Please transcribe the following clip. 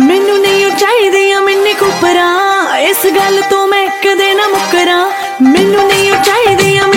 ਮੈਨੂੰ ਨਹੀਂ ਉਹ ਚਾਹੀਦੀਆਂ ਮਿੰਨੀ ਕੂਪਰਾਂ, ਇਸ ਗੱਲ ਤੋਂ ਮੈਂ ਕਦੇ ਨਾ ਮੁੱਕਰਾਂ। ਮੈਨੂੰ ਨਹੀਂ ਉਹ ਚਾਹੀਦੀਆਂ